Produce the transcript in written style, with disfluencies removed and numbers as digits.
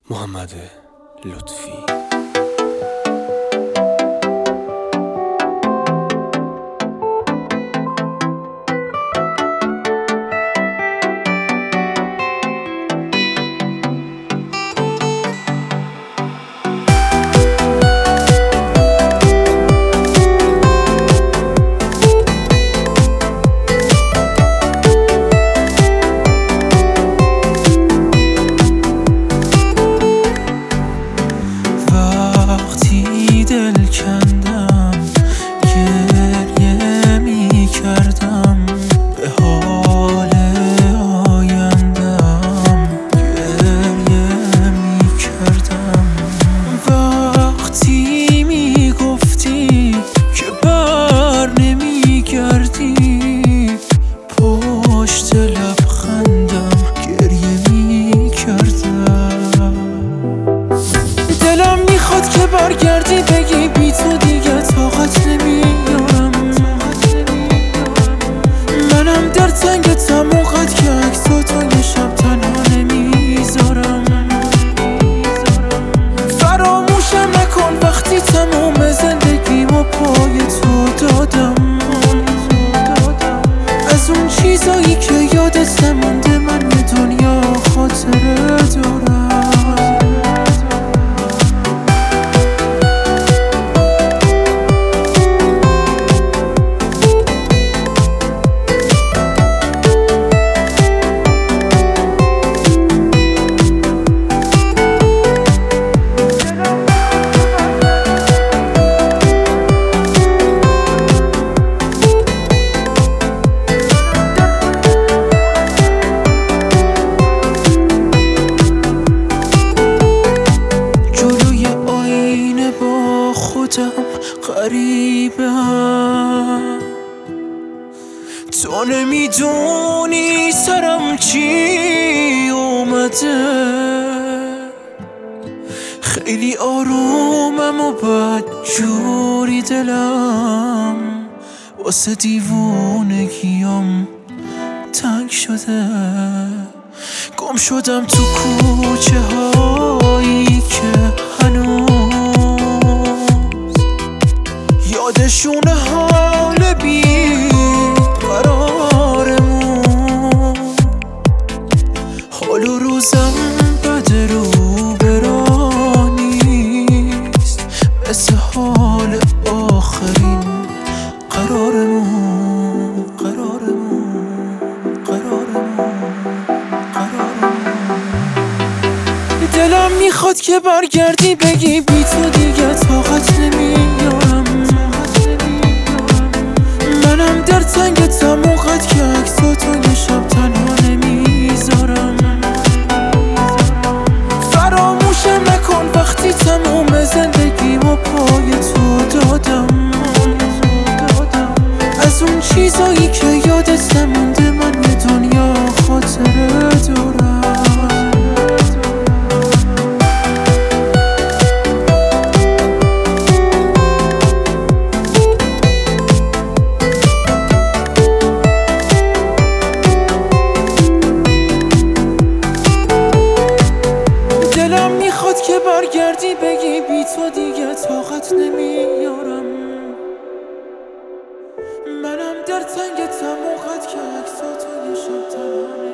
محمد لطفی. برگردی بگی بی تو دیگه طاقت نمیارم. منم در تنگ تموقت که عکساتو یه شب تنها نمیذارم. فراموشم نکن وقتی تموم زندگیمو پای تو دادم. از اون چیزایی که یادت نمونده من یه دنیا خاطره دارم. غریبم تو نمیدونی سرم چی اومده. خیلی آرومم و بدجوری دلم واسه دیوونگیم تنگ شده. گم شدم تو کوچه هایی که هنوز یادشون حال بی قرارمون. حال و روزم بده رو برانیست مثل حال آخرین قرارمون. دلم میخواد که برگردی بگی بی تو دیگه طاقت نمیارم. منم در تنگ تموقت که عکساتو یه شب تنها نمیذارم. فراموشم نکن وقتی تموم زندگیمو پای تو دادم. از اون چیزایی که یادت نمونده من یه دنیا خاطره دارم. که برگردی بگی بی تو دیگه طاقت نمیارم. منم در تنگ تموقت که عکساتو یه شب تنها